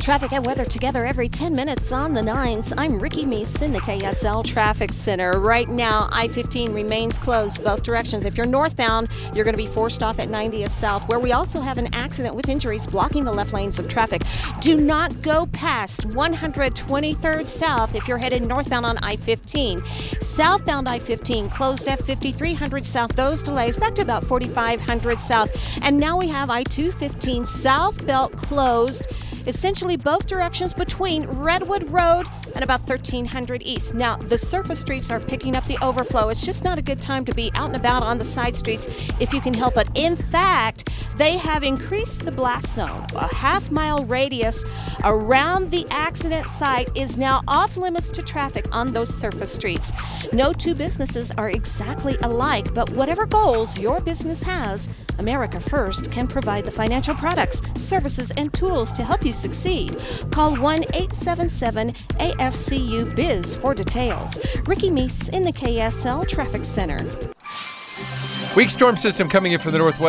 Traffic and weather together every 10 minutes on the 9s. I'm Ricky Meese in the KSL Traffic Center. Right now, I-15 remains closed both directions. If you're northbound, you're going to be forced off at 90th South, where we also have an accident with injuries blocking the left lanes of traffic. Do not go past 123rd South if you're headed northbound on I-15. Southbound I-15 closed at 5300 South. Those delays back to about 4500 South. And now we have I-215 South Belt closed, essentially both directions between Redwood Road and about 1300 East. Now, the surface streets are picking up the overflow. It's just not a good time to be out and about on the side streets if you can help it. In fact, they have increased the blast zone. A half-mile radius around the accident site is now off limits to traffic on those surface streets. No two businesses are exactly alike, but whatever goals your business has, America First can provide the financial products, services, and tools to help you succeed. Call 1-877-AFCU-BIZ for details. Ricky Meese in the KSL Traffic Center. Weak storm system coming in from the northwest.